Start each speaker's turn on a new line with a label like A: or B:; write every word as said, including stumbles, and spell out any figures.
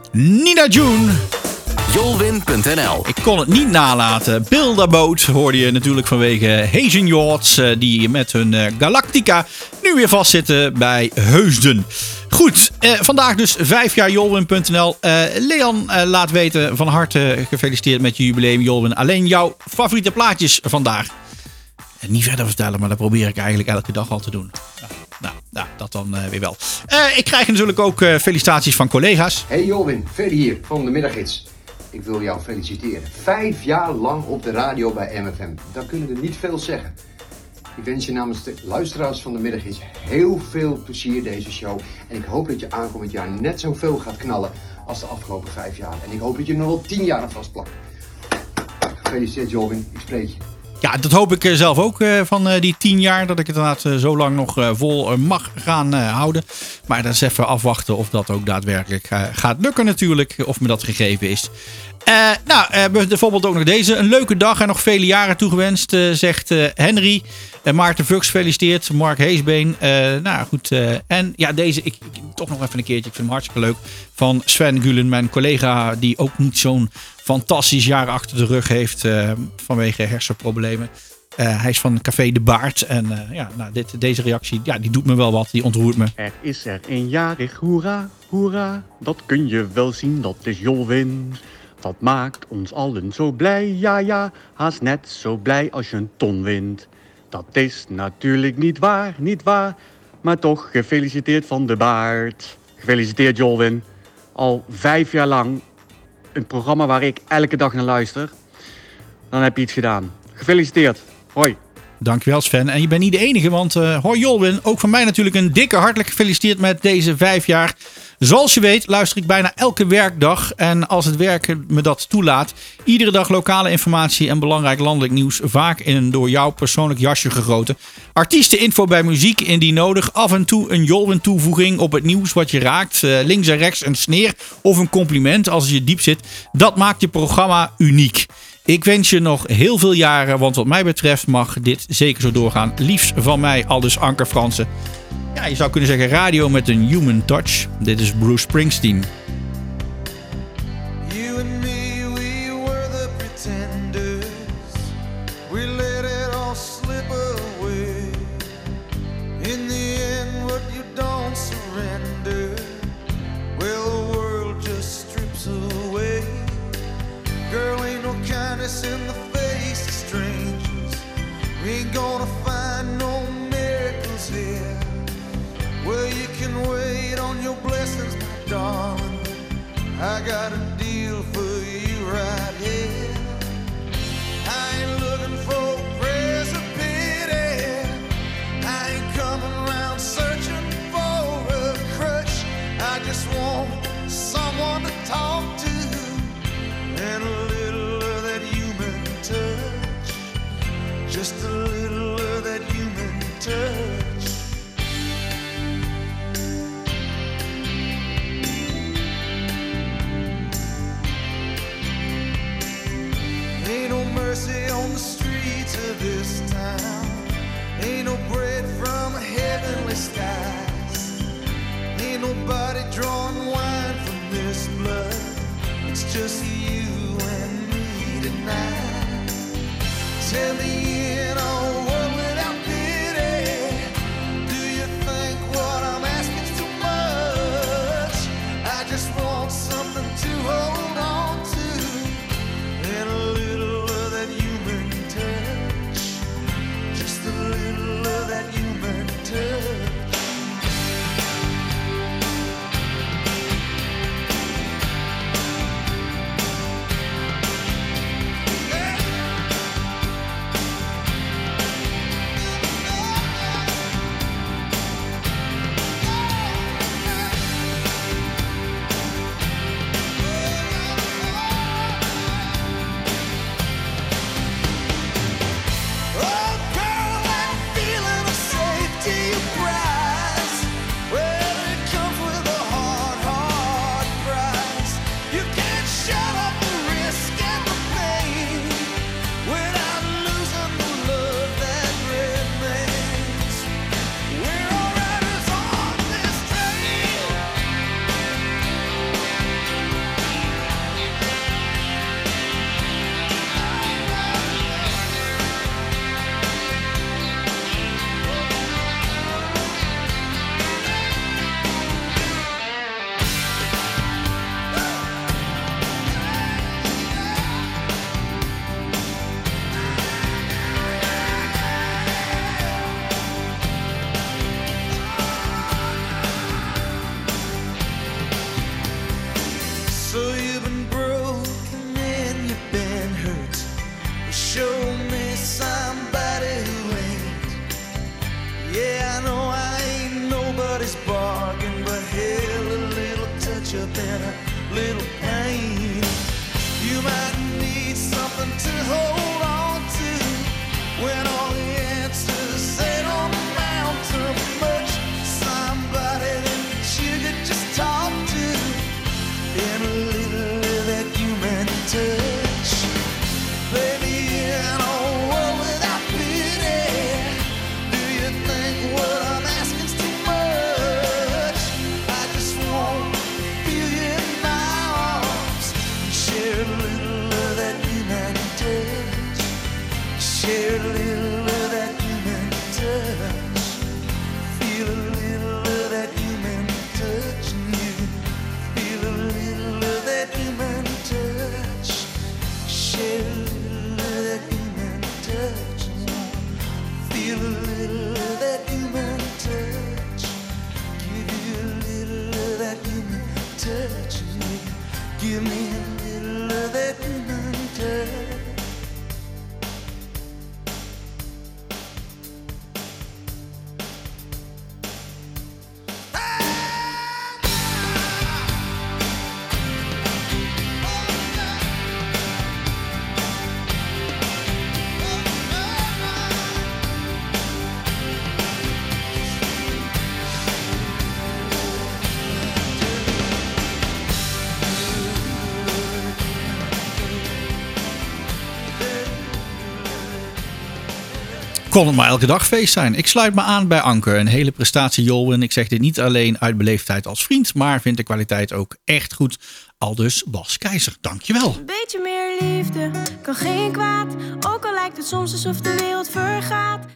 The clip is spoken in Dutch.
A: Nina June.
B: Jolwin punt n l.
A: Ik kon het niet nalaten. Bilderboot hoorde je natuurlijk vanwege Hazen Yachts, die met hun Galactica nu weer vastzitten bij Heusden. Goed, eh, vandaag dus vijf jaar Jolwin punt n l. Uh, Leon uh, laat weten, van harte gefeliciteerd met je jubileum Jolwin. Alleen jouw favoriete plaatjes vandaag. En niet verder vertellen, maar dat probeer ik eigenlijk elke dag al te doen. Nou, nou, nou dat dan uh, weer wel. Uh, ik krijg natuurlijk ook uh, felicitaties van collega's.
C: Hey Jolwin, Ferry hier van de Middaggids. Ik wil jou feliciteren. Vijf jaar lang op de radio bij M F M. Dan kunnen we niet veel zeggen. Ik wens je namens de luisteraars van de Middaggids heel veel plezier deze show. En ik hoop dat je aankomend jaar net zoveel gaat knallen als de afgelopen vijf jaar. En ik hoop dat je nog wel tien jaar aan vastplakt. Gefeliciteerd Jolwin, ik spreek je.
A: Ja, dat hoop ik zelf ook van die tien jaar. Dat ik het inderdaad zo lang nog vol mag gaan houden. Maar dat is even afwachten of dat ook daadwerkelijk gaat lukken natuurlijk. Of me dat gegeven is. Uh, nou, uh, bijvoorbeeld ook nog deze. Een leuke dag en nog vele jaren toegewenst, uh, zegt uh, Henry. Uh, Maarten Vux feliciteert. Mark Heesbeen. Uh, nou goed. Uh, en ja, deze, ik, ik, toch nog even een keertje. Ik vind hem hartstikke leuk. Van Sven Gulen, mijn collega, die ook niet zo'n fantastisch jaar achter de rug heeft. Uh, vanwege hersenproblemen. Uh, hij is van Café de Baard. En uh, ja, nou, dit, deze reactie, ja, die doet me wel wat. Die ontroert me.
D: Er is er een jarig, hoera, hoera. Dat kun je wel zien, dat is Jolwin. Dat maakt ons allen zo blij, ja ja, haast net zo blij als je een ton wint. Dat is natuurlijk niet waar, niet waar, maar toch gefeliciteerd van de Baard. Gefeliciteerd Jolwin. Al vijf jaar lang een programma waar ik elke dag naar luister. Dan heb je iets gedaan. Gefeliciteerd. Hoi.
A: Dankjewel Sven. En je bent niet de enige, want uh, hoi Jolwin. Ook van mij natuurlijk een dikke hartelijk gefeliciteerd met deze vijf jaar. Zoals je weet luister ik bijna elke werkdag. En als het werk me dat toelaat, iedere dag lokale informatie en belangrijk landelijk nieuws. Vaak in een door jou persoonlijk jasje gegoten. Artiesteninfo bij muziek indien nodig. Af en toe een Jolwin toevoeging op het nieuws wat je raakt. Uh, links en rechts een sneer of een compliment als je diep zit. Dat maakt je programma uniek. Ik wens je nog heel veel jaren, want wat mij betreft mag dit zeker zo doorgaan. Liefst van mij, aldus Anker Fransen. Ja, je zou kunnen zeggen radio met een human touch. Dit is Bruce Springsteen.
E: You and me, we were the pretenders. We let it all slip away. In the end, what you don't surrender, well, the world just strips away. Girl, ain't no kindness in the face of strangers. We ain't gonna find no miracles here. Well, you can wait on your blessings, my darling. I got a deal for you right here. I ain't looking for prayers of pity. I ain't coming around searching for a crutch. I just want someone to talk to and a little of that human touch. Just a little of that human touch. Ain't no mercy on the streets of this town. Ain't no bread from heavenly skies. Ain't nobody drawing wine from this blood. It's just you and me tonight. Tell me in a world without pity, do you think what I'm asking too much? I just want something to hold on to and a little of that human touch. Just a little of that human touch. So you've been broken and you've been hurt. Well, show me somebody who ain't. Yeah, I know I ain't nobody's bargain, but hell, a little touch up and a little pain. You might need something to hold on to when all the answers say don't amount to much. Somebody that you could just talk to and a little of that human touch. Baby, in a world without pity, do you think what I'm asking's too much? I just want to feel you in my arms and share a little of that human touch. Share a little of that human touch. Feel a little of that human touch in you. Feel a little of that human touch. Share a little of that human touch in you. Feel a little of that human touch. Give you a little of that human touch in you. Give me a little of that human touch.
A: Kon het maar elke dag feest zijn. Ik sluit me aan bij Anke. Een hele prestatie, Jolwin. Ik zeg dit niet alleen uit beleefdheid als vriend, maar vind de kwaliteit ook echt goed. Aldus Bas Keizer. Dankjewel.
F: Een beetje meer liefde kan geen kwaad. Ook al lijkt het soms alsof de wereld vergaat.